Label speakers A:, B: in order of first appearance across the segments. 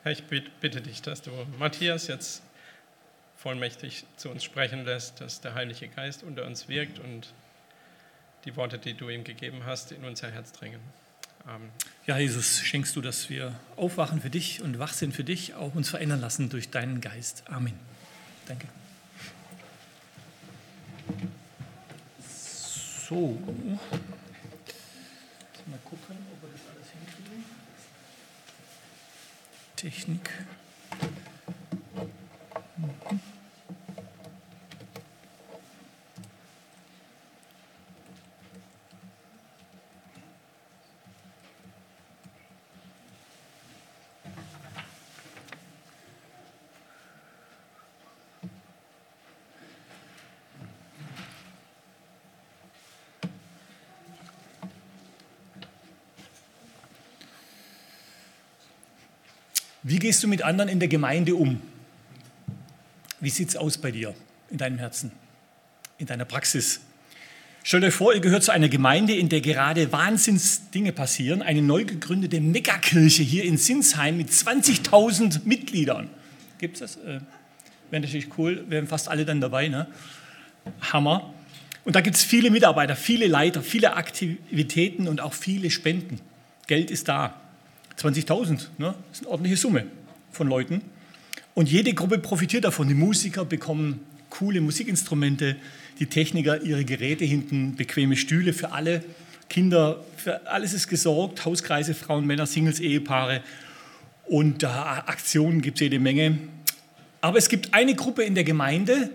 A: Herr, ich bitte dich, dass du Matthias jetzt vollmächtig zu uns sprechen lässt, dass der Heilige Geist unter uns wirkt und die Worte, die du ihm gegeben hast, in unser Herz dringen. Amen.
B: Ja, Jesus, schenkst du, dass wir aufwachen für dich und wach sind für dich, auch uns verändern lassen durch deinen Geist. Amen. Danke. So. Mal gucken, ob wir das alles hinkriegen. Technik. Wie gehst du mit anderen in der Gemeinde um? Wie sieht es aus bei dir, in deinem Herzen, in deiner Praxis? Stellt euch vor, ihr gehört zu einer Gemeinde, in der gerade Wahnsinnsdinge passieren. Eine neu gegründete Megakirche hier in Sinsheim mit 20.000 Mitgliedern. Gibt es das? Wäre natürlich cool, wären fast alle dann dabei, ne? Hammer. Und da gibt es viele Mitarbeiter, viele Leiter, viele Aktivitäten und auch viele Spenden. Geld ist da. 20.000, ne? Das ist eine ordentliche Summe von Leuten. Und jede Gruppe profitiert davon. Die Musiker bekommen coole Musikinstrumente, die Techniker ihre Geräte hinten, bequeme Stühle für alle, Kinder, für alles ist gesorgt, Hauskreise, Frauen, Männer, Singles, Ehepaare. Und Aktionen gibt es jede Menge. Aber es gibt eine Gruppe in der Gemeinde,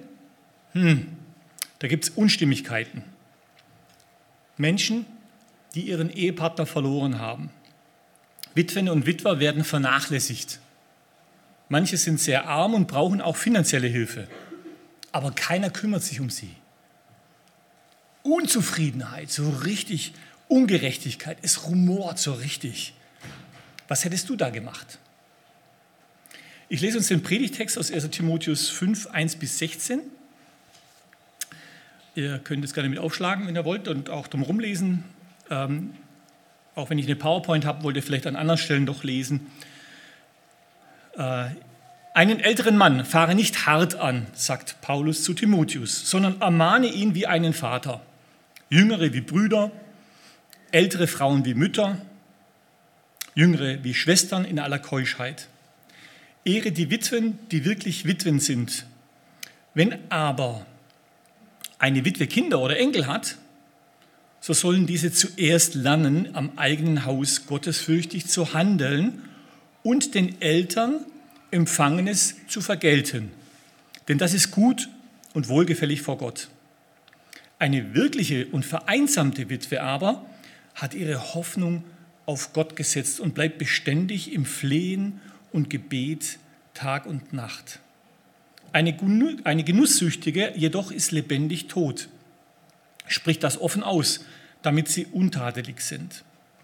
B: da gibt es Unstimmigkeiten. Menschen, die ihren Ehepartner verloren haben. Witwen und Witwer werden vernachlässigt. Manche sind sehr arm und brauchen auch finanzielle Hilfe. Aber keiner kümmert sich um sie. Unzufriedenheit, so richtig. Ungerechtigkeit, es rumort so richtig. Was hättest du da gemacht? Ich lese uns den Predigtext aus 1. Timotheus 5, 1-16. Ihr könnt es gerne mit aufschlagen, wenn ihr wollt, und auch drum rumlesen. Auch wenn ich eine PowerPoint habe, wollt ihr vielleicht an anderen Stellen doch lesen. Einen älteren Mann fahre nicht hart an, sagt Paulus zu Timotheus, sondern ermahne ihn wie einen Vater. Jüngere wie Brüder, ältere Frauen wie Mütter, Jüngere wie Schwestern in aller Keuschheit. Ehre die Witwen, die wirklich Witwen sind. Wenn aber eine Witwe Kinder oder Enkel hat, so sollen diese zuerst lernen, am eigenen Haus gottesfürchtig zu handeln und den Eltern Empfangenes zu vergelten. Denn das ist gut und wohlgefällig vor Gott. Eine wirkliche und vereinsamte Witwe aber hat ihre Hoffnung auf Gott gesetzt und bleibt beständig im Flehen und Gebet Tag und Nacht. Eine Genusssüchtige jedoch ist lebendig tot. Spricht das offen aus, damit sie untadelig sind.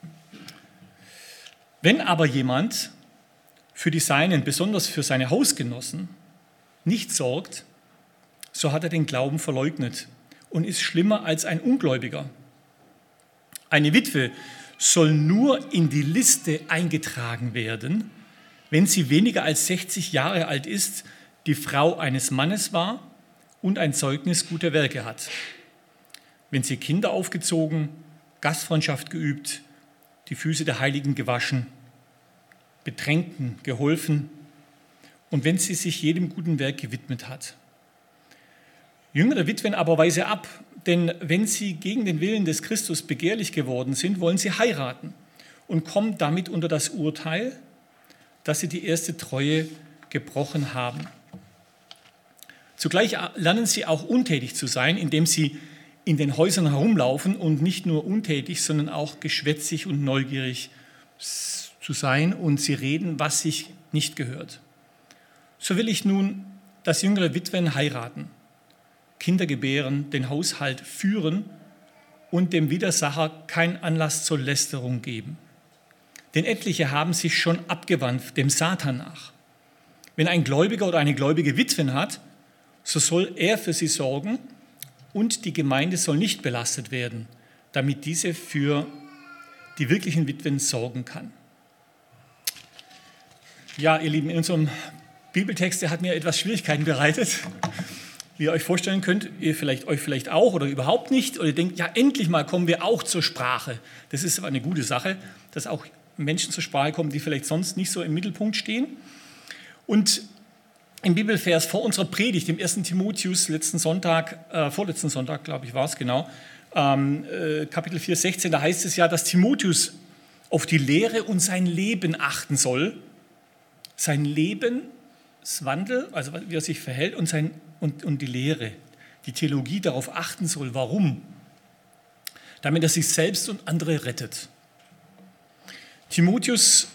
B: Wenn aber jemand für die Seinen, besonders für seine Hausgenossen, nicht sorgt, so hat er den Glauben verleugnet und ist schlimmer als ein Ungläubiger. Eine Witwe soll nur in die Liste eingetragen werden, wenn sie weniger als 60 Jahre alt ist, die Frau eines Mannes war und ein Zeugnis guter Werke hat. Wenn sie Kinder aufgezogen, Gastfreundschaft geübt, die Füße der Heiligen gewaschen, Bedrängten geholfen und wenn sie sich jedem guten Werk gewidmet hat. Jüngere Witwen aber weise ab, denn wenn sie gegen den Willen des Christus begehrlich geworden sind, wollen sie heiraten und kommen damit unter das Urteil, dass sie die erste Treue gebrochen haben. Zugleich lernen sie auch untätig zu sein, indem sie in den Häusern herumlaufen und nicht nur untätig, sondern auch geschwätzig und neugierig zu sein und sie reden, was sich nicht gehört. So will ich nun, dass jüngere Witwen heiraten, Kinder gebären, den Haushalt führen und dem Widersacher keinen Anlass zur Lästerung geben. Denn etliche haben sich schon abgewandt dem Satan nach. Wenn ein Gläubiger oder eine gläubige Witwen hat, so soll er für sie sorgen und die Gemeinde soll nicht belastet werden, damit diese für die wirklichen Witwen sorgen kann. Ja, ihr Lieben, in unserem Bibeltext, der hat mir etwas Schwierigkeiten bereitet. Wie ihr euch vorstellen könnt, euch vielleicht auch oder überhaupt nicht. Oder ihr denkt, ja, endlich mal kommen wir auch zur Sprache. Das ist aber eine gute Sache, dass auch Menschen zur Sprache kommen, die vielleicht sonst nicht so im Mittelpunkt stehen. Und im Bibelvers vor unserer Predigt, im 1. Timotheus, vorletzten Sonntag, glaube ich, war es genau, Kapitel 4, 16, da heißt es ja, dass Timotheus auf die Lehre und sein Leben achten soll. Sein Lebenswandel, also wie er sich verhält, und die Lehre, die Theologie darauf achten soll. Warum? Damit er sich selbst und andere rettet. Timotheus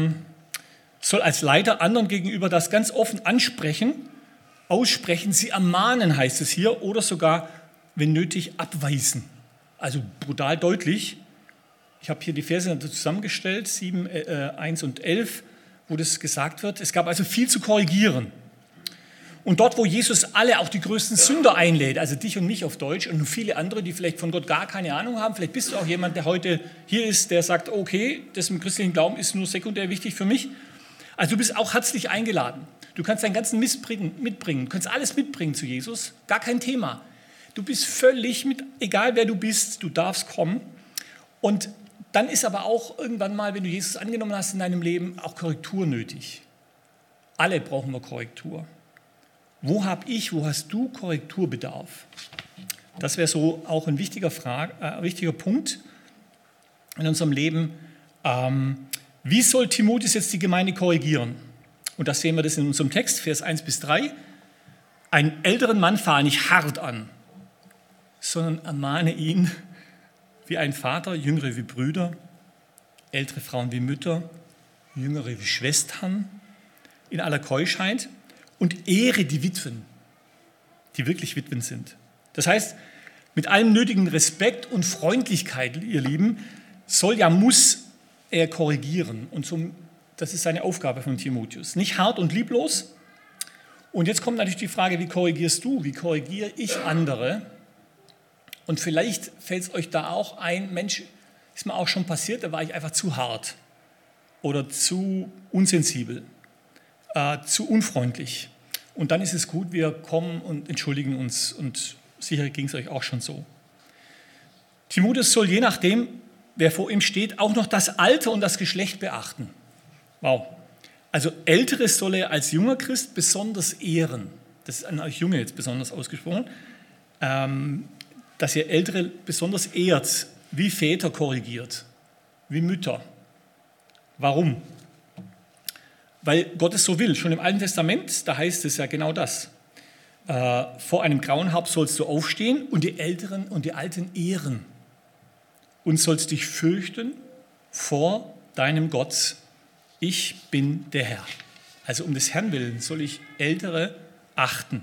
B: soll als Leiter anderen gegenüber das ganz offen aussprechen, sie ermahnen, heißt es hier, oder sogar, wenn nötig, abweisen. Also brutal deutlich. Ich habe hier die Verse zusammengestellt, 7, 1 und 11, wo das gesagt wird. Es gab also viel zu korrigieren. Und dort, wo Jesus alle, auch die größten Sünder einlädt, also dich und mich auf Deutsch und viele andere, die vielleicht von Gott gar keine Ahnung haben, vielleicht bist du auch jemand, der heute hier ist, der sagt, okay, das im christlichen Glauben ist nur sekundär wichtig für mich. Also du bist auch herzlich eingeladen. Du kannst deinen ganzen Mist mitbringen, du kannst alles mitbringen zu Jesus, gar kein Thema. Du bist völlig egal wer du bist, du darfst kommen. Und dann ist aber auch irgendwann mal, wenn du Jesus angenommen hast in deinem Leben, auch Korrektur nötig. Alle brauchen wir Korrektur. Wo hast du Korrekturbedarf? Das wäre so auch ein wichtiger Punkt in unserem Leben. Wie soll Timotheus jetzt die Gemeinde korrigieren? Und das sehen wir das in unserem Text, Vers 1 bis 3. Einen älteren Mann fahr nicht hart an, sondern ermahne ihn wie ein Vater, Jüngere wie Brüder, ältere Frauen wie Mütter, Jüngere wie Schwestern, in aller Keuschheit und ehre die Witwen, die wirklich Witwen sind. Das heißt, mit allem nötigen Respekt und Freundlichkeit, ihr Lieben, muss er korrigieren. Und das ist seine Aufgabe von Timotheus. Nicht hart und lieblos. Und jetzt kommt natürlich die Frage, wie korrigierst du, wie korrigiere ich andere? Und vielleicht fällt es euch da auch ein, Mensch, ist mir auch schon passiert, da war ich einfach zu hart oder zu unsensibel, zu unfreundlich. Und dann ist es gut, wir kommen und entschuldigen uns und sicher ging es euch auch schon so. Timotheus soll je nachdem, wer vor ihm steht, auch noch das Alter und das Geschlecht beachten. Wow. Also Ältere soll er als junger Christ besonders ehren. Das ist an euch Junge jetzt besonders ausgesprochen. Dass ihr Ältere besonders ehrt, wie Väter korrigiert, wie Mütter. Warum? Weil Gott es so will. Schon im Alten Testament, da heißt es ja genau das. Vor einem grauen Haupt sollst du aufstehen und die Älteren und die Alten ehren. Und sollst dich fürchten vor deinem Gott. Ich bin der Herr. Also um des Herrn willen soll ich Ältere achten.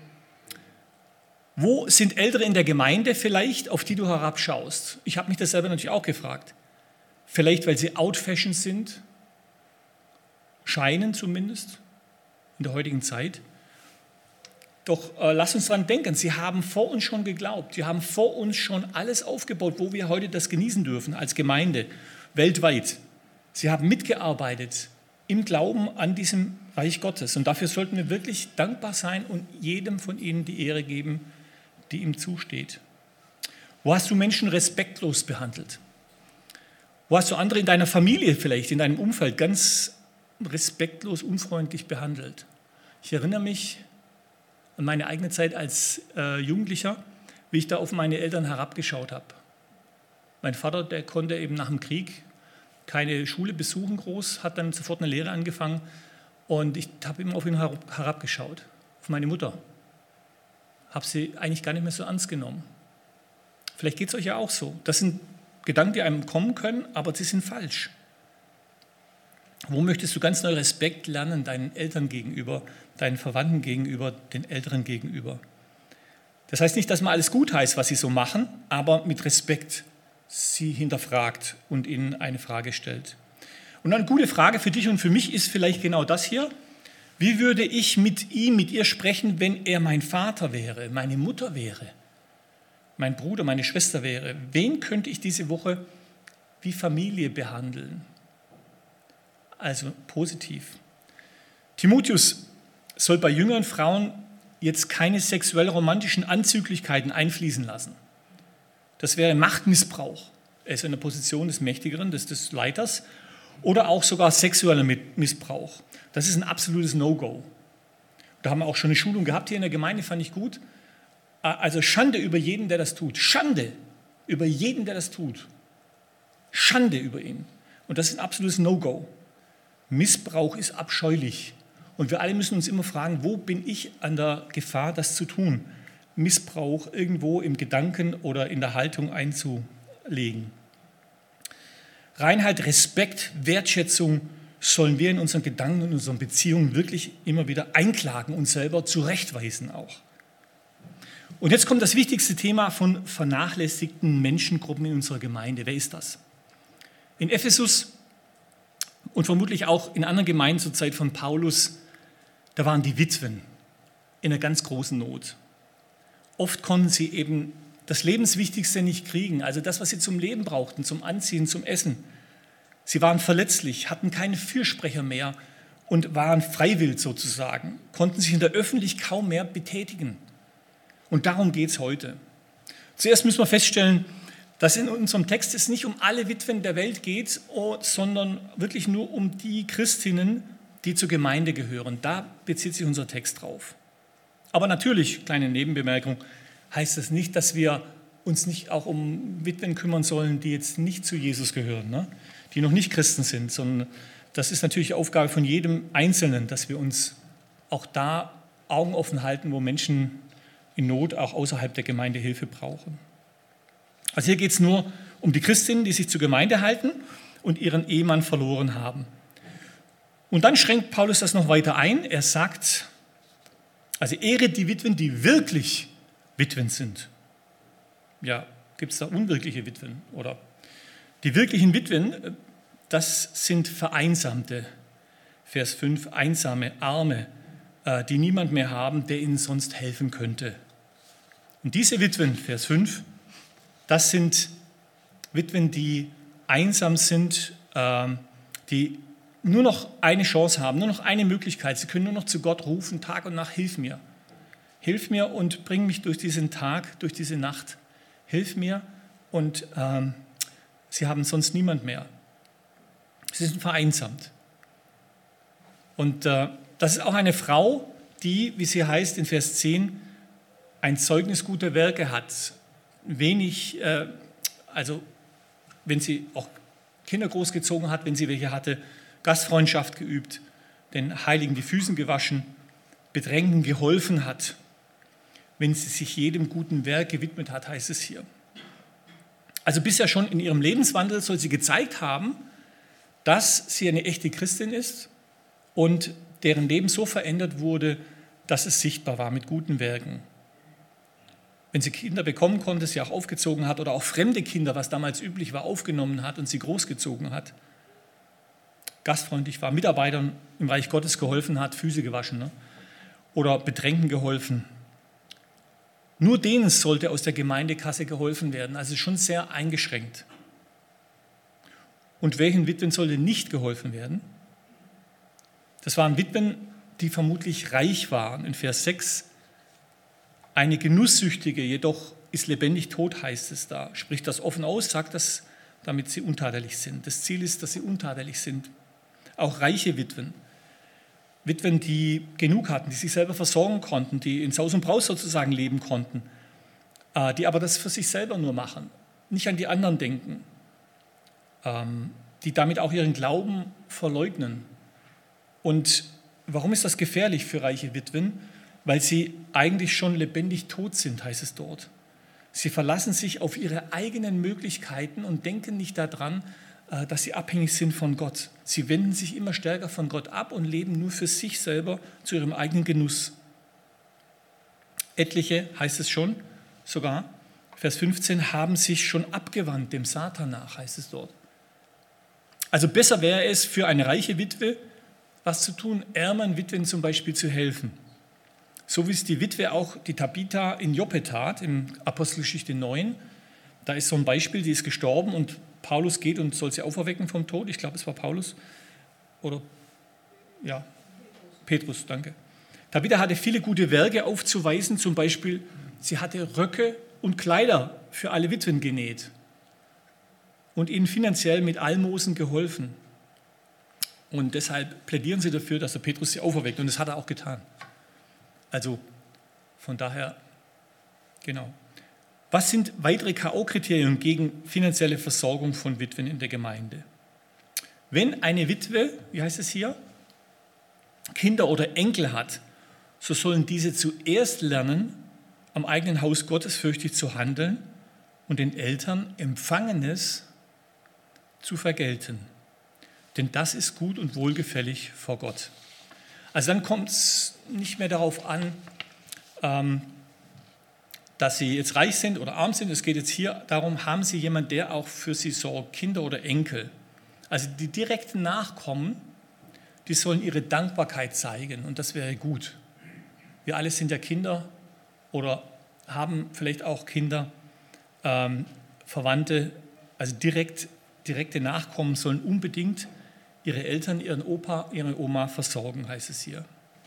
B: Wo sind Ältere in der Gemeinde vielleicht, auf die du herabschaust? Ich habe mich das selber natürlich auch gefragt. Vielleicht, weil sie out-fashion sind, scheinen zumindest in der heutigen Zeit. Doch lass uns daran denken, sie haben vor uns schon geglaubt, sie haben vor uns schon alles aufgebaut, wo wir heute das genießen dürfen als Gemeinde, weltweit. Sie haben mitgearbeitet im Glauben an diesem Reich Gottes. Und dafür sollten wir wirklich dankbar sein und jedem von ihnen die Ehre geben, die ihm zusteht. Wo hast du Menschen respektlos behandelt? Wo hast du andere in deiner Familie vielleicht, in deinem Umfeld ganz respektlos, unfreundlich behandelt? Ich erinnere mich an meine eigene Zeit als Jugendlicher, wie ich da auf meine Eltern herabgeschaut habe. Mein Vater, der konnte eben nach dem Krieg keine Schule besuchen groß, hat dann sofort eine Lehre angefangen und ich habe immer auf ihn herabgeschaut, auf meine Mutter. Habe sie eigentlich gar nicht mehr so ernst genommen. Vielleicht geht es euch ja auch so. Das sind Gedanken, die einem kommen können, aber sie sind falsch. Wo möchtest du ganz neu Respekt lernen, deinen Eltern gegenüber, deinen Verwandten gegenüber, den Älteren gegenüber? Das heißt nicht, dass man alles gut heißt, was sie so machen, aber mit Respekt sie hinterfragt und ihnen eine Frage stellt. Und eine gute Frage für dich und für mich ist vielleicht genau das hier. Wie würde ich mit ihr sprechen, wenn er mein Vater wäre, meine Mutter wäre, mein Bruder, meine Schwester wäre? Wen könnte ich diese Woche wie Familie behandeln? Also positiv. Timotheus soll bei jüngeren Frauen jetzt keine sexuell-romantischen Anzüglichkeiten einfließen lassen. Das wäre Machtmissbrauch. Er ist in der Position des Mächtigeren, des Leiters, oder auch sogar sexueller Missbrauch. Das ist ein absolutes No-Go. Da haben wir auch schon eine Schulung gehabt hier in der Gemeinde, fand ich gut. Also Schande über jeden, der das tut. Schande über jeden, der das tut. Schande über ihn. Und das ist ein absolutes No-Go. Missbrauch ist abscheulich. Und wir alle müssen uns immer fragen, wo bin ich an der Gefahr, das zu tun? Missbrauch irgendwo im Gedanken oder in der Haltung einzulegen. Reinheit, Respekt, Wertschätzung sollen wir in unseren Gedanken und unseren Beziehungen wirklich immer wieder einklagen und selber zurechtweisen auch. Und jetzt kommt das wichtigste Thema von vernachlässigten Menschengruppen in unserer Gemeinde. Wer ist das? In Ephesus und vermutlich auch in anderen Gemeinden zur Zeit von Paulus, da waren die Witwen in einer ganz großen Not. Oft konnten sie eben das Lebenswichtigste nicht kriegen, also das, was sie zum Leben brauchten, zum Anziehen, zum Essen. Sie waren verletzlich, hatten keine Fürsprecher mehr und waren freiwillig sozusagen, konnten sich in der Öffentlichkeit kaum mehr betätigen. Und darum geht es heute. Zuerst müssen wir feststellen, dass in unserem Text es nicht um alle Witwen der Welt geht, sondern wirklich nur um die Christinnen, die zur Gemeinde gehören. Da bezieht sich unser Text drauf. Aber natürlich, kleine Nebenbemerkung, heißt das nicht, dass wir uns nicht auch um Witwen kümmern sollen, die jetzt nicht zu Jesus gehören, ne? Die noch nicht Christen sind, sondern das ist natürlich Aufgabe von jedem Einzelnen, dass wir uns auch da Augen offen halten, wo Menschen in Not auch außerhalb der Gemeinde Hilfe brauchen. Also hier geht es nur um die Christinnen, die sich zur Gemeinde halten und ihren Ehemann verloren haben. Und dann schränkt Paulus das noch weiter ein. Er sagt, also ehret die Witwen, die wirklich Witwen sind. Ja, gibt es da unwirkliche Witwen? Oder die wirklichen Witwen, das sind Vereinsamte. Vers 5, einsame, Arme, die niemand mehr haben, der ihnen sonst helfen könnte. Und diese Witwen, Vers 5, das sind Witwen, die einsam sind, die nur noch eine Chance haben, nur noch eine Möglichkeit. Sie können nur noch zu Gott rufen, Tag und Nacht, hilf mir. Hilf mir und bring mich durch diesen Tag, durch diese Nacht. Hilf mir und sie haben sonst niemand mehr. Sie sind vereinsamt. Und das ist auch eine Frau, die, wie sie heißt in Vers 10, ein Zeugnis guter Werke hat. Wenig, also wenn sie auch Kinder großgezogen hat, wenn sie welche hatte, Gastfreundschaft geübt, den Heiligen die Füße gewaschen, Bedrängten geholfen hat. Wenn sie sich jedem guten Werk gewidmet hat, heißt es hier. Also bisher schon in ihrem Lebenswandel soll sie gezeigt haben, dass sie eine echte Christin ist und deren Leben so verändert wurde, dass es sichtbar war mit guten Werken. Wenn sie Kinder bekommen konnte, sie auch aufgezogen hat oder auch fremde Kinder, was damals üblich war, aufgenommen hat und sie großgezogen hat, gastfreundlich war, Mitarbeitern im Reich Gottes geholfen hat, Füße gewaschen, ne? Oder Bedrängten geholfen. Nur denen sollte aus der Gemeindekasse geholfen werden, also schon sehr eingeschränkt. Und welchen Witwen sollte nicht geholfen werden? Das waren Witwen, die vermutlich reich waren. In Vers 6, eine Genusssüchtige, jedoch ist lebendig tot, heißt es da. Spricht das offen aus, sagt das, damit sie untadelig sind. Das Ziel ist, dass sie untadelig sind. Auch reiche Witwen. Witwen, die genug hatten, die sich selber versorgen konnten, die in Saus und Braus sozusagen leben konnten, die aber das für sich selber nur machen, nicht an die anderen denken, die damit auch ihren Glauben verleugnen. Und warum ist das gefährlich für reiche Witwen? Weil sie eigentlich schon lebendig tot sind, heißt es dort. Sie verlassen sich auf ihre eigenen Möglichkeiten und denken nicht daran, dass sie abhängig sind von Gott. Sie wenden sich immer stärker von Gott ab und leben nur für sich selber zu ihrem eigenen Genuss. Etliche, heißt es schon, sogar, Vers 15, haben sich schon abgewandt dem Satan nach, heißt es dort. Also besser wäre es für eine reiche Witwe, was zu tun, ärmeren Witwen zum Beispiel zu helfen. So wie es die Witwe auch, die Tabitha in Joppe tat, im Apostelgeschichte 9. Da ist so ein Beispiel, die ist gestorben und Paulus geht und soll sie auferwecken vom Tod. Ich glaube, es war Paulus. Oder, ja, Petrus, danke. Tabitha hatte viele gute Werke aufzuweisen, zum Beispiel, sie hatte Röcke und Kleider für alle Witwen genäht und ihnen finanziell mit Almosen geholfen. Und deshalb plädieren sie dafür, dass der Petrus sie auferweckt. Und das hat er auch getan. Also von daher, genau. Was sind weitere K.O.-Kriterien gegen finanzielle Versorgung von Witwen in der Gemeinde? Wenn eine Witwe, wie heißt es hier, Kinder oder Enkel hat, so sollen diese zuerst lernen, am eigenen Haus gottesfürchtig zu handeln und den Eltern Empfangenes zu vergelten. Denn das ist gut und wohlgefällig vor Gott. Also dann kommt es nicht mehr darauf an, dass sie jetzt reich sind oder arm sind. Es geht jetzt hier darum, haben sie jemanden, der auch für sie sorgt, Kinder oder Enkel. Also die direkten Nachkommen, die sollen ihre Dankbarkeit zeigen und das wäre gut. Wir alle sind ja Kinder oder haben vielleicht auch Kinder, Verwandte, also direkte Nachkommen sollen unbedingt ihre Eltern, ihren Opa, ihre Oma versorgen, heißt es hier.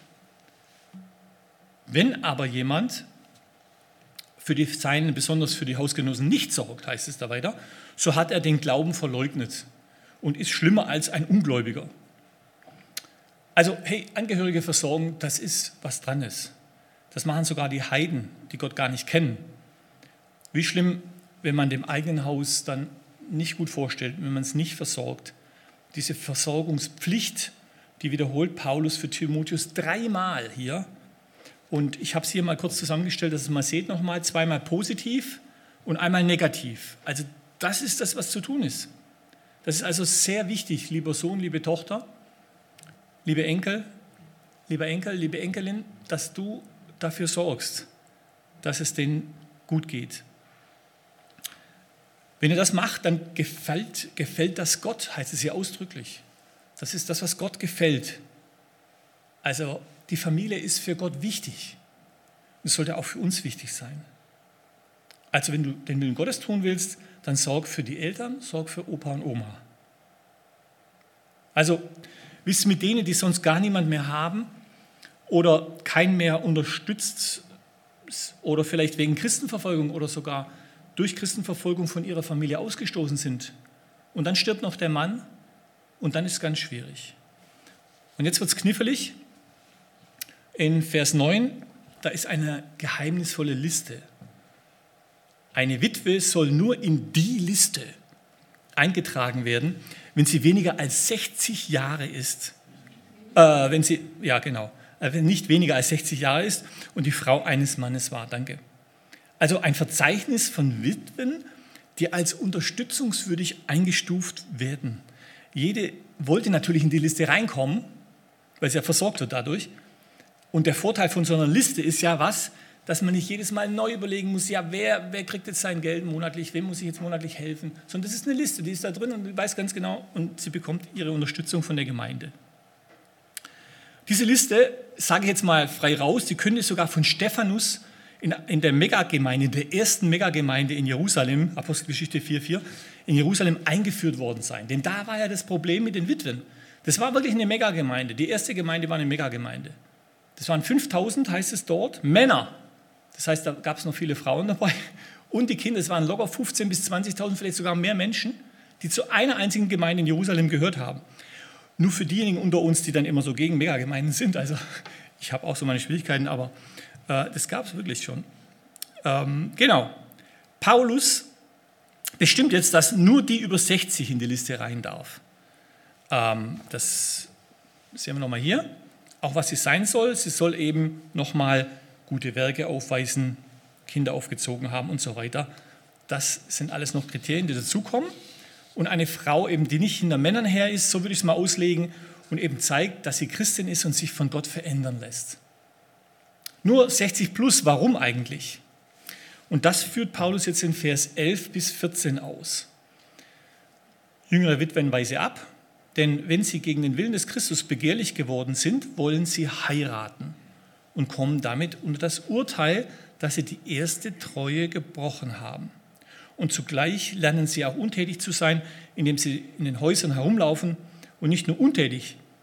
B: Wenn aber jemand für die Seinen, besonders für die Hausgenossen, nicht sorgt, heißt es da weiter, so hat er den Glauben verleugnet und ist schlimmer als ein Ungläubiger. Also, hey, Angehörige versorgen, das ist, was dran ist. Das machen sogar die Heiden, die Gott gar nicht kennen. Wie schlimm, wenn man dem eigenen Haus dann nicht gut vorstellt, wenn man es nicht versorgt. Diese Versorgungspflicht, die wiederholt Paulus für Timotheus 3-mal hier. Und ich habe es hier mal kurz zusammengestellt, dass ihr es mal seht nochmal, 2-mal positiv und einmal negativ. Also das ist das, was zu tun ist. Das ist also sehr wichtig, lieber Sohn, liebe Tochter, liebe Enkel, lieber Enkel, liebe Enkelin, dass du dafür sorgst, dass es denen gut geht. Wenn ihr das macht, dann gefällt das Gott, heißt es hier ausdrücklich. Das ist das, was Gott gefällt. Also die Familie ist für Gott wichtig. Es sollte auch für uns wichtig sein. Also wenn du den Willen Gottes tun willst, dann sorg für die Eltern, sorg für Opa und Oma. Also wisst mit denen, die sonst gar niemand mehr haben oder keinen mehr unterstützt oder vielleicht wegen Christenverfolgung oder sogar durch Christenverfolgung von ihrer Familie ausgestoßen sind. Und dann stirbt noch der Mann und dann ist es ganz schwierig. Und jetzt wird es knifflig. In Vers 9, da ist eine geheimnisvolle Liste. Eine Witwe soll nur in die Liste eingetragen werden, wenn sie weniger als 60 Jahre ist. Wenn nicht weniger als 60 Jahre ist und die Frau eines Mannes war. Danke. Also ein Verzeichnis von Witwen, die als unterstützungswürdig eingestuft werden. Jede wollte natürlich in die Liste reinkommen, weil sie ja versorgt wird dadurch. Und der Vorteil von so einer Liste ist ja was, dass man nicht jedes Mal neu überlegen muss, ja, wer kriegt jetzt sein Geld monatlich, wem muss ich jetzt monatlich helfen, sondern das ist eine Liste, die ist da drin und die weiß ganz genau und sie bekommt ihre Unterstützung von der Gemeinde. Diese Liste, sage ich jetzt mal frei raus, die könnte sogar von Stephanus in der Megagemeinde, der ersten Megagemeinde in Jerusalem, Apostelgeschichte 4,4, in Jerusalem eingeführt worden sein. Denn da war ja das Problem mit den Witwen. Das war wirklich eine Megagemeinde. Die erste Gemeinde war eine Megagemeinde. Das waren 5.000, heißt es dort, Männer. Das heißt, da gab es noch viele Frauen dabei. Und die Kinder, es waren locker 15.000 bis 20.000, vielleicht sogar mehr Menschen, die zu einer einzigen Gemeinde in Jerusalem gehört haben. Nur für diejenigen unter uns, die dann immer so gegen Megagemeinden sind. Also ich habe auch so meine Schwierigkeiten, aber das gab es wirklich schon. Genau. Paulus bestimmt jetzt, dass nur die über 60 in die Liste rein darf. Das sehen wir nochmal hier. Auch was sie sein soll. Sie soll eben nochmal gute Werke aufweisen, Kinder aufgezogen haben und so weiter. Das sind alles noch Kriterien, die dazukommen. Und eine Frau eben, die nicht hinter Männern her ist, so würde ich es mal auslegen, und eben zeigt, dass sie Christin ist und sich von Gott verändern lässt. Nur 60 plus, warum eigentlich? Und das führt Paulus jetzt in Vers 11 bis 14 aus. Jüngere Witwen weise ab, denn wenn sie gegen den Willen des Christus begehrlich geworden sind, wollen sie heiraten und kommen damit unter das Urteil, dass sie die erste Treue gebrochen haben. Und zugleich lernen sie auch untätig zu sein, indem sie in den Häusern herumlaufen und nicht nur untätig,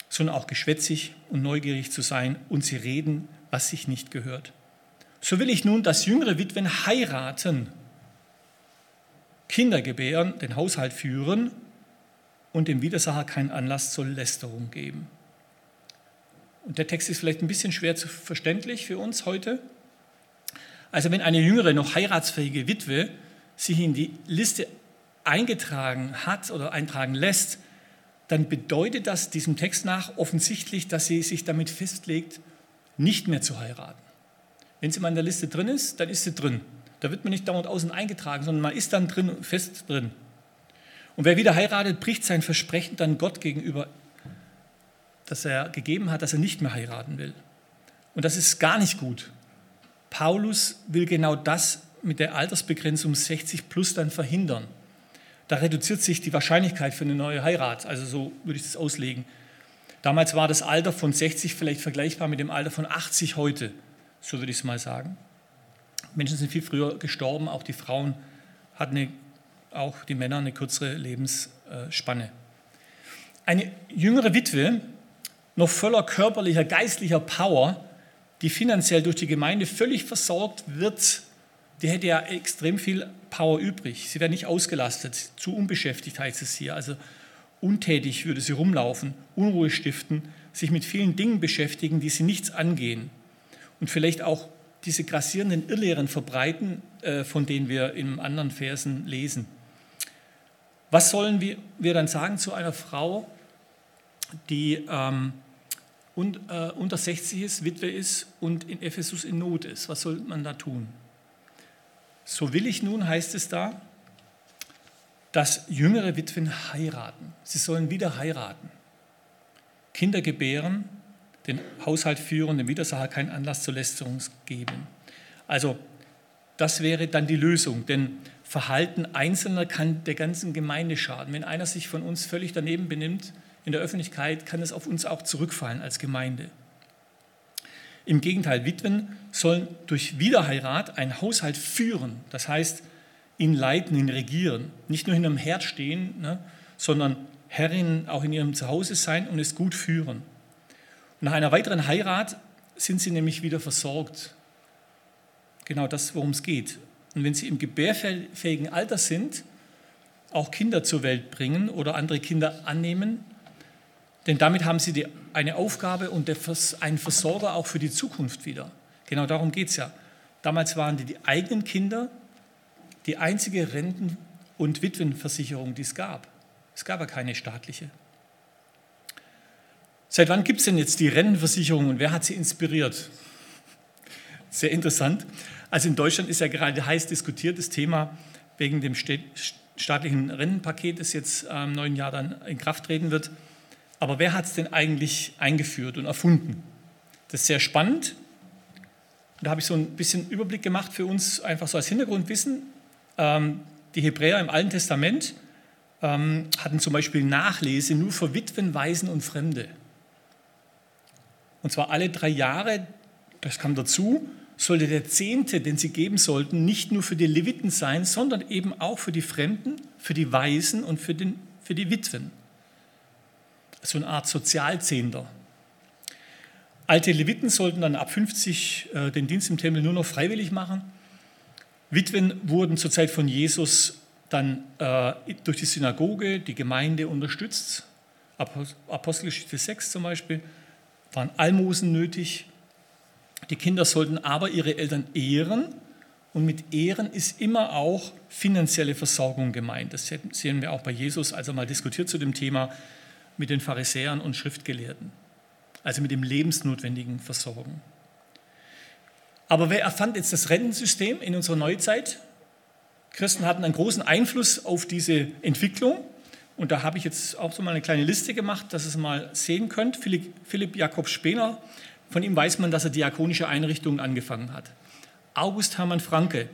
B: sondern auch geschwätzig und neugierig zu sein, und sie reden, was sich nicht gehört. So will ich nun, dass jüngere Witwen heiraten, Kinder gebären, den Haushalt führen und dem Widersacher keinen Anlass zur Lästerung geben. Und der Text ist vielleicht ein bisschen schwer zu verständlich für uns heute. Also wenn eine jüngere, noch heiratsfähige Witwe sich in die Liste eingetragen hat oder eintragen lässt, dann bedeutet das diesem Text nach offensichtlich, dass sie sich damit festlegt, nicht mehr zu heiraten. Wenn sie mal in der Liste drin ist, dann ist sie drin. Da wird man nicht dauernd außen eingetragen, sondern man ist dann drin, fest drin. Und wer wieder heiratet, bricht sein Versprechen dann Gott gegenüber, das er gegeben hat, dass er nicht mehr heiraten will. Und das ist gar nicht gut. Paulus will genau das mit der Altersbegrenzung 60 plus dann verhindern. Da reduziert sich die Wahrscheinlichkeit für eine neue Heirat. Also so würde ich das auslegen. Damals war das Alter von 60 vielleicht vergleichbar mit dem Alter von 80 heute. So würde ich es mal sagen. Menschen sind viel früher gestorben, auch die Frauen hatten auch die Männer eine kürzere Lebensspanne. Eine jüngere Witwe, noch voller körperlicher, geistlicher Power, die finanziell durch die Gemeinde völlig versorgt wird, die hätte ja extrem viel Power übrig. Sie wäre nicht ausgelastet, zu unbeschäftigt heißt es hier. Also untätig würde sie rumlaufen, Unruhe stiften, sich mit vielen Dingen beschäftigen, die sie nichts angehen. Und vielleicht auch diese grassierenden Irrlehren verbreiten, von denen wir in anderen Versen lesen. Was sollen wir dann sagen zu einer Frau, die unter 60 ist, Witwe ist und in Ephesus in Not ist? Was soll man da tun? So will ich nun, heißt es da, dass jüngere Witwen heiraten. Sie sollen wieder heiraten, Kinder gebären, den Haushalt führen, dem Widersacher keinen Anlass zur Lästerung geben. Also das wäre dann die Lösung, denn Verhalten Einzelner kann der ganzen Gemeinde schaden. Wenn einer sich von uns völlig daneben benimmt in der Öffentlichkeit, kann es auf uns auch zurückfallen als Gemeinde. Im Gegenteil, Witwen sollen durch Wiederheirat einen Haushalt führen, das heißt, ihn leiten, ihn regieren, nicht nur hinterm Herd stehen, sondern Herrinnen auch in ihrem Zuhause sein und es gut führen. Und nach einer weiteren Heirat sind sie nämlich wieder versorgt. Genau das, worum es geht. Und wenn sie im gebärfähigen Alter sind, auch Kinder zur Welt bringen oder andere Kinder annehmen, denn damit haben sie eine Aufgabe und einen Versorger auch für die Zukunft wieder. Genau darum geht es ja. Damals waren die eigenen Kinder die einzige Renten- und Witwenversicherung, die es gab. Es gab ja keine staatliche. Seit wann gibt es denn jetzt die Rentenversicherung und wer hat sie inspiriert? Sehr interessant. Also in Deutschland ist ja gerade heiß diskutiertes Thema wegen dem staatlichen Rentenpaket, das jetzt im neuen Jahr dann in Kraft treten wird. Aber wer hat es denn eigentlich eingeführt und erfunden? Das ist sehr spannend. Da habe ich so ein bisschen Überblick gemacht für uns, einfach so als Hintergrundwissen. Die Hebräer im Alten Testament hatten zum Beispiel Nachlese nur für Witwen, Waisen und Fremde. Und zwar alle 3 Jahre, das kam dazu, sollte der Zehnte, den sie geben sollten, nicht nur für die Leviten sein, sondern eben auch für die Fremden, für die Waisen und für die Witwen. So eine Art Sozialzehnter. Alte Leviten sollten dann ab 50 den Dienst im Tempel nur noch freiwillig machen. Witwen wurden zur Zeit von Jesus dann durch die Synagoge, die Gemeinde unterstützt. Apostelgeschichte 6 zum Beispiel, waren Almosen nötig. Die Kinder sollten aber ihre Eltern ehren und mit Ehren ist immer auch finanzielle Versorgung gemeint. Das sehen wir auch bei Jesus, als er mal diskutiert zu dem Thema mit den Pharisäern und Schriftgelehrten, also mit dem lebensnotwendigen Versorgen. Aber wer erfand jetzt das Rentensystem in unserer Neuzeit? Christen hatten einen großen Einfluss auf diese Entwicklung und da habe ich jetzt auch so mal eine kleine Liste gemacht, dass ihr es mal sehen könnt. Philipp Jakob Spener, von ihm weiß man, dass er diakonische Einrichtungen angefangen hat. August Hermann Franke,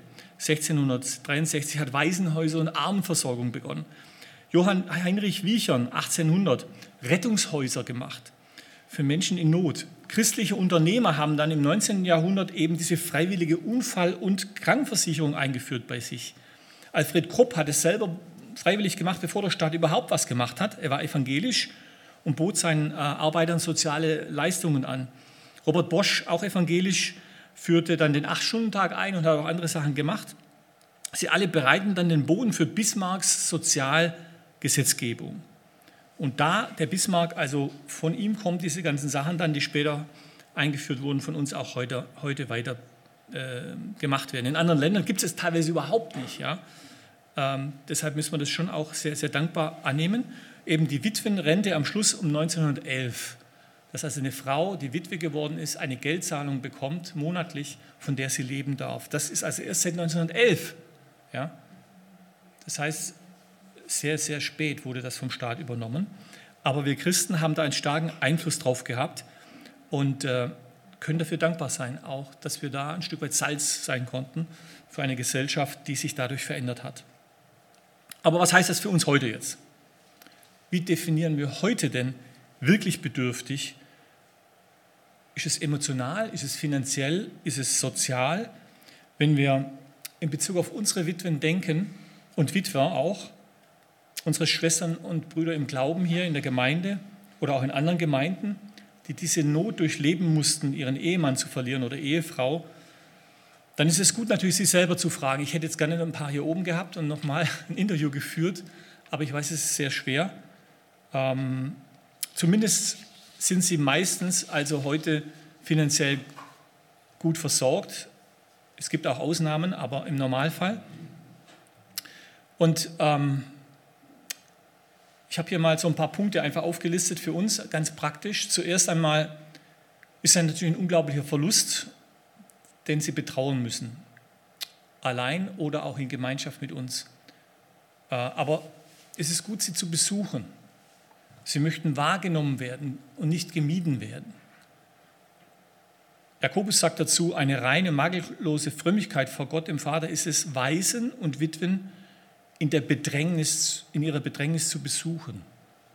B: 1663, hat Waisenhäuser und Armenversorgung begonnen. Johann Heinrich Wiechern, 1800, Rettungshäuser gemacht für Menschen in Not. Christliche Unternehmer haben dann im 19. Jahrhundert eben diese freiwillige Unfall- und Krankenversicherung eingeführt bei sich. Alfred Krupp hat es selber freiwillig gemacht, bevor der Staat überhaupt was gemacht hat. Er war evangelisch und bot seinen Arbeitern soziale Leistungen an. Robert Bosch, auch evangelisch, führte dann den 8-Stunden-Tag ein und hat auch andere Sachen gemacht. Sie alle bereiten dann den Boden für Bismarcks Sozialgesetzgebung. Und da der Bismarck, also von ihm kommen diese ganzen Sachen dann, die später eingeführt wurden, von uns auch heute weiter gemacht werden. In anderen Ländern gibt es teilweise überhaupt nicht. Ja? Deshalb müssen wir das schon auch sehr, sehr dankbar annehmen. Eben die Witwenrente am Schluss um 1911, dass also eine Frau, die Witwe geworden ist, eine Geldzahlung bekommt, monatlich, von der sie leben darf. Das ist also erst seit 1911. Ja? Das heißt, sehr, sehr spät wurde das vom Staat übernommen. Aber wir Christen haben da einen starken Einfluss drauf gehabt und können dafür dankbar sein, auch, dass wir da ein Stück weit Salz sein konnten für eine Gesellschaft, die sich dadurch verändert hat. Aber was heißt das für uns heute jetzt? Wie definieren wir heute denn wirklich bedürftig? Ist es emotional? Ist es finanziell? Ist es sozial? Wenn wir in Bezug auf unsere Witwen denken und Witwer auch, unsere Schwestern und Brüder im Glauben hier in der Gemeinde oder auch in anderen Gemeinden, die diese Not durchleben mussten, ihren Ehemann zu verlieren oder Ehefrau, dann ist es gut natürlich, sie selber zu fragen. Ich hätte jetzt gerne ein paar hier oben gehabt und nochmal ein Interview geführt, aber ich weiß, es ist sehr schwer. Zumindest sind sie meistens also heute finanziell gut versorgt. Es gibt auch Ausnahmen, aber im Normalfall. Und ich habe hier mal so ein paar Punkte einfach aufgelistet für uns, ganz praktisch. Zuerst einmal ist es natürlich ein unglaublicher Verlust, den sie betrauern müssen, allein oder auch in Gemeinschaft mit uns. Aber es ist gut, sie zu besuchen. Sie möchten wahrgenommen werden und nicht gemieden werden. Jakobus sagt dazu, eine reine, makellose Frömmigkeit vor Gott, dem Vater, ist es, Waisen und Witwen in ihrer Bedrängnis zu besuchen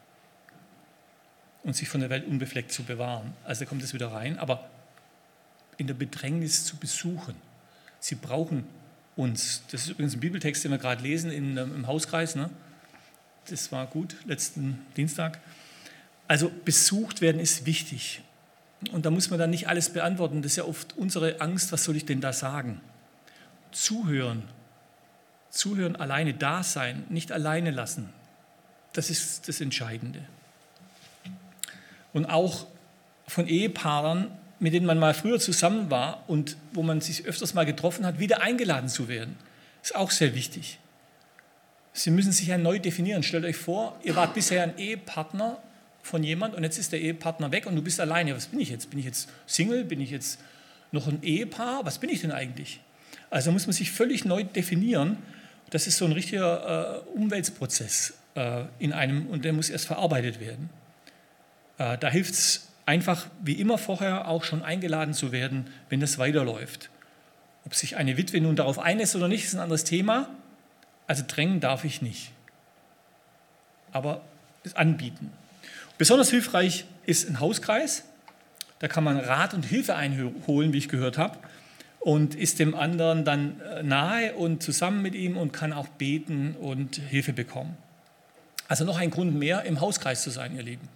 B: und sich von der Welt unbefleckt zu bewahren. Also da kommt es wieder rein, aber in der Bedrängnis zu besuchen. Sie brauchen uns. Das ist übrigens ein Bibeltext, den wir gerade lesen im Hauskreis. Ne? Das war gut, letzten Dienstag. Also besucht werden ist wichtig. Und da muss man dann nicht alles beantworten. Das ist ja oft unsere Angst, was soll ich denn da sagen? Zuhören, alleine da sein, nicht alleine lassen. Das ist das Entscheidende. Und auch von Ehepaaren, mit denen man mal früher zusammen war und wo man sich öfters mal getroffen hat, wieder eingeladen zu werden. Ist auch sehr wichtig. Sie müssen sich ja neu definieren. Stellt euch vor, ihr wart bisher ein Ehepartner von jemand und jetzt ist der Ehepartner weg und du bist alleine. Was bin ich jetzt? Bin ich jetzt Single? Bin ich jetzt noch ein Ehepaar? Was bin ich denn eigentlich? Also muss man sich völlig neu definieren. Das ist so ein richtiger Umwälzprozess in einem und der muss erst verarbeitet werden. Da hilft es einfach, wie immer vorher, auch schon eingeladen zu werden, wenn das weiterläuft. Ob sich eine Witwe nun darauf einlässt oder nicht, ist ein anderes Thema. Also drängen darf ich nicht, aber es anbieten. Besonders hilfreich ist ein Hauskreis. Da kann man Rat und Hilfe einholen, wie ich gehört habe, und ist dem anderen dann nahe und zusammen mit ihm und kann auch beten und Hilfe bekommen. Also noch ein Grund mehr, im Hauskreis zu sein, ihr Lieben.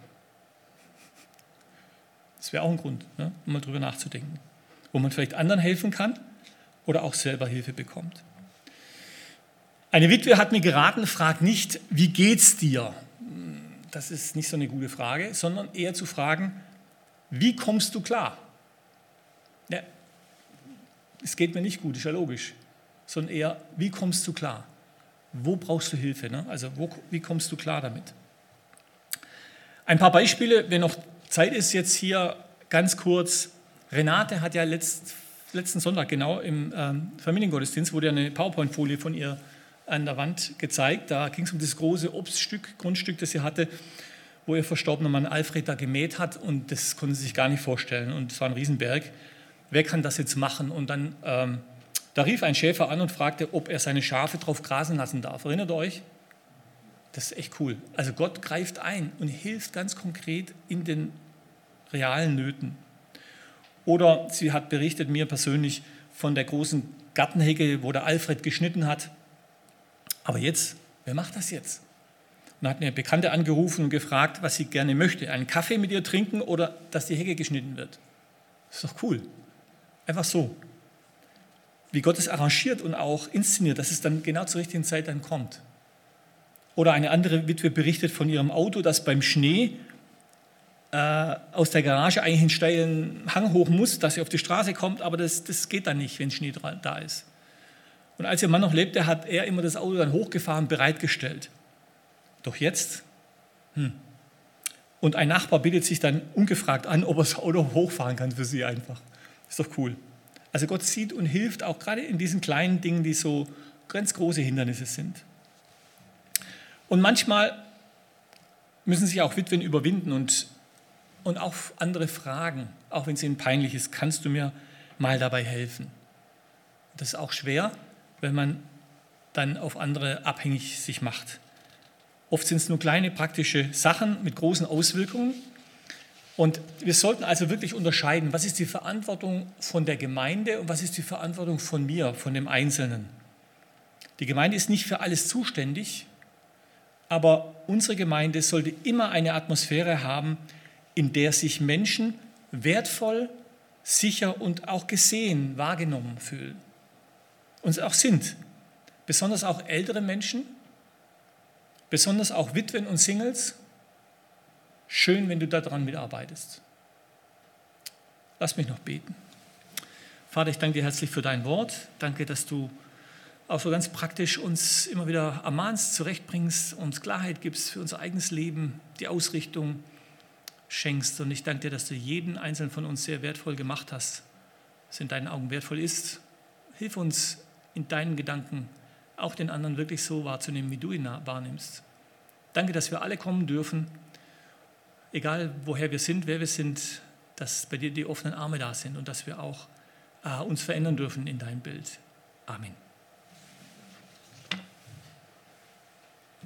B: Das wäre auch ein Grund, ne, um mal drüber nachzudenken, wo man vielleicht anderen helfen kann oder auch selber Hilfe bekommt. Eine Witwe hat mir geraten, frag nicht, wie geht's dir? Das ist nicht so eine gute Frage, sondern eher zu fragen, wie kommst du klar? Ja, es geht mir nicht gut, ist ja logisch, sondern eher, wie kommst du klar? Wo brauchst du Hilfe? Ne? Also wie kommst du klar damit? Ein paar Beispiele, wenn noch Zeit ist, jetzt hier ganz kurz. Renate hat ja letzten Sonntag genau im Familiengottesdienst, wurde ja eine PowerPoint-Folie von ihr an der Wand gezeigt. Da ging es um das große Grundstück, das sie hatte, wo ihr verstorbener Mann Alfred da gemäht hat und das konnte sie sich gar nicht vorstellen und es war ein Riesenberg. Wer kann das jetzt machen? Und dann da rief ein Schäfer an und fragte, ob er seine Schafe drauf grasen lassen darf. Erinnert ihr euch? Das ist echt cool. Also Gott greift ein und hilft ganz konkret in den realen Nöten. Oder sie hat berichtet mir persönlich von der großen Gartenhecke, wo der Alfred geschnitten hat. Aber jetzt, wer macht das jetzt? Und hat eine Bekannte angerufen und gefragt, was sie gerne möchte. Einen Kaffee mit ihr trinken oder dass die Hecke geschnitten wird. Das ist doch cool. Einfach so. Wie Gott es arrangiert und auch inszeniert, dass es dann genau zur richtigen Zeit dann kommt. Oder eine andere Witwe berichtet von ihrem Auto, das beim Schnee aus der Garage eigentlich einen steilen Hang hoch muss, dass sie auf die Straße kommt, aber das geht dann nicht, wenn Schnee da ist. Und als ihr Mann noch lebte, hat er immer das Auto dann hochgefahren, bereitgestellt. Doch jetzt? Und ein Nachbar bietet sich dann ungefragt an, ob er das Auto hochfahren kann für sie einfach. Ist doch cool. Also Gott sieht und hilft auch gerade in diesen kleinen Dingen, die so ganz große Hindernisse sind. Und manchmal müssen sich auch Witwen überwinden und auch andere fragen, auch wenn es ihnen peinlich ist, kannst du mir mal dabei helfen? Das ist auch schwer, wenn man dann auf andere abhängig sich macht. Oft sind es nur kleine praktische Sachen mit großen Auswirkungen. Und wir sollten also wirklich unterscheiden, was ist die Verantwortung von der Gemeinde und was ist die Verantwortung von mir, von dem Einzelnen. Die Gemeinde ist nicht für alles zuständig, aber unsere Gemeinde sollte immer eine Atmosphäre haben, in der sich Menschen wertvoll, sicher und auch gesehen, wahrgenommen fühlen. Und es auch sind. Besonders auch ältere Menschen, besonders auch Witwen und Singles. Schön, wenn du daran mitarbeitest. Lass mich noch beten. Vater, ich danke dir herzlich für dein Wort. Danke, dass du auch so ganz praktisch uns immer wieder ermahnst, zurechtbringst, uns Klarheit gibst für unser eigenes Leben, die Ausrichtung schenkst. Und ich danke dir, dass du jeden einzelnen von uns sehr wertvoll gemacht hast, was in deinen Augen wertvoll ist. Hilf uns in deinen Gedanken, auch den anderen wirklich so wahrzunehmen, wie du ihn wahrnimmst. Danke, dass wir alle kommen dürfen, egal woher wir sind, wer wir sind, dass bei dir die offenen Arme da sind und dass wir auch uns verändern dürfen in dein Bild. Amen.